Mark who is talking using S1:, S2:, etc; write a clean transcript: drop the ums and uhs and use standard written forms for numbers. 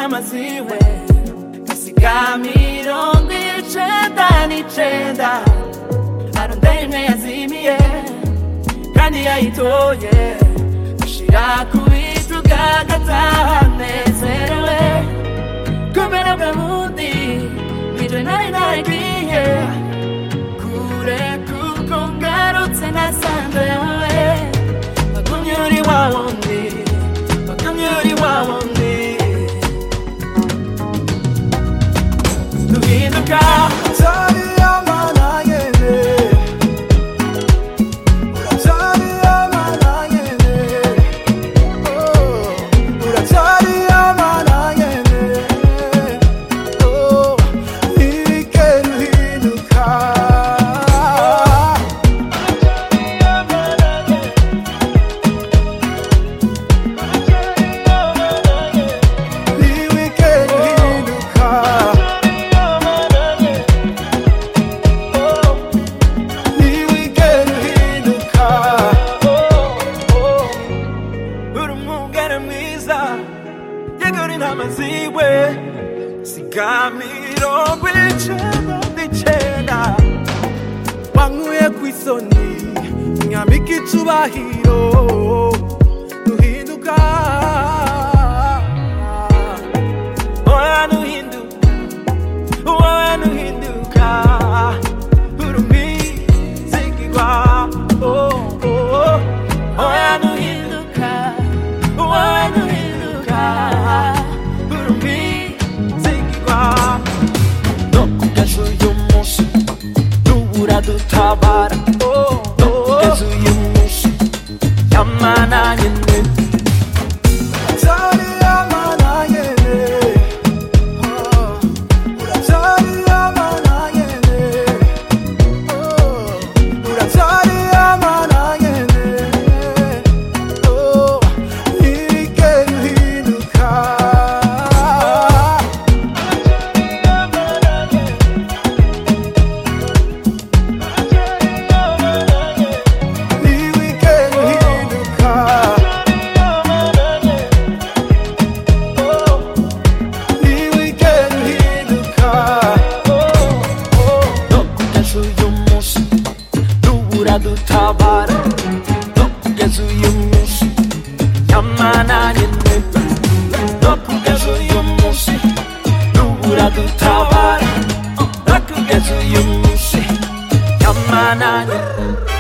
S1: n'amaziwe gasiga 99 arondera imwe yazimiye kandi yayitoye ashira ku bituga agataha anezerewe kumera bwa bundi nijwe nari naragiye kure kuko ngarutse nasanze wowe bagumye uri wa wundi bagumye uri wa wundi duhinduka amaziwe sigamiro kw'icenda wankuye kw'isoni nyambika icubahiro duhinduka oya nuhinduka urumizigirwa oya nuhinduka dutabara kugeza uyu munsi yamana nyene uracyari yamana nyene uracyari yamana nyene uracyari yamana nyene ntigera uhinduka dutabara kugeza uyu munsi yamana nyene kugeza uyu munsi dubura dutabara kugeza uyu munsi yamana nyene